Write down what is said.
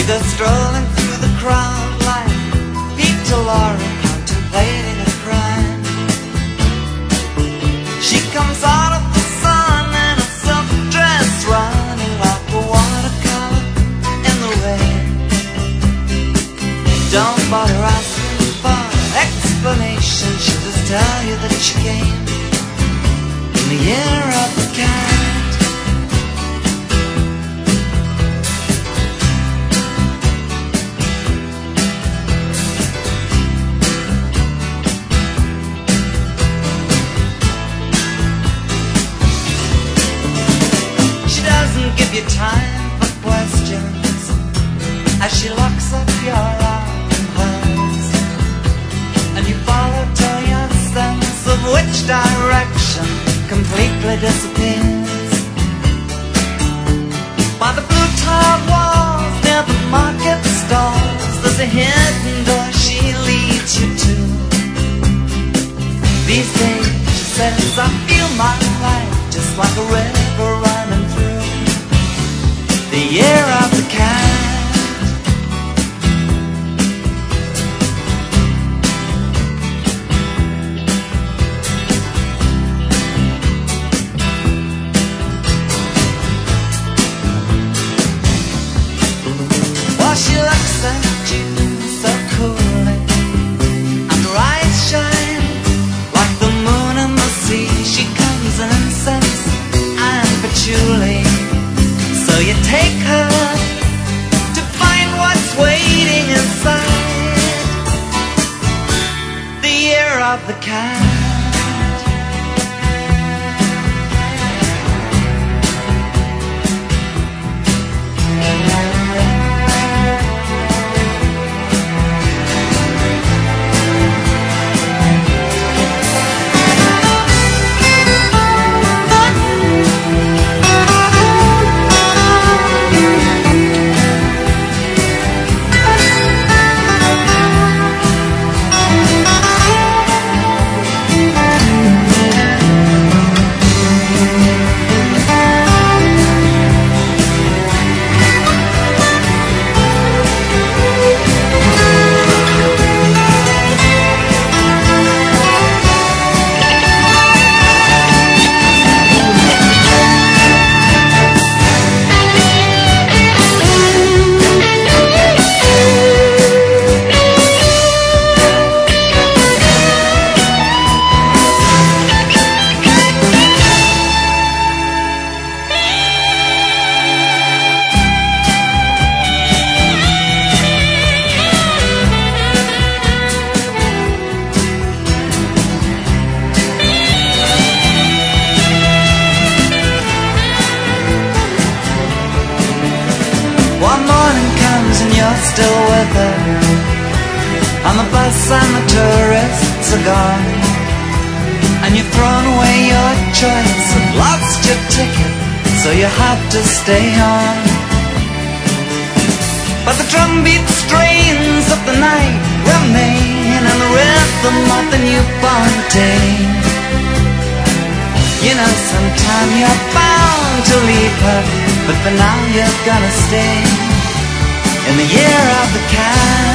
go strolling through the crowd like Peter Lorre contemplating a crime. She comes out of the sun in a silk dress, running like a watercolor in the rain. Don't bother asking for explanation, she'll just tell you that she came in the year of the cat. Give you time for questions as she locks up your arm in hers, and you follow till your sense of which direction completely disappears. By the blue tiled walls near the market stalls, there's a hidden door she leads you to. These days, she says, I feel my life just like a river running through the year of the cat. Well, she looks at you so coolly, and her eyes shine like the moon and the sea. She comes in incense and patchouli, so you take her to find what's waiting inside the year of the cat. Still with her, and the bus and the tourists are gone, and you've thrown away your choice and lost your ticket, so you have to stay on. But the drumbeat strains of the night remain, and the rhythm of the newborn day. You know, sometime you're bound to leave her, but for now you're gonna stay in the year of the cat.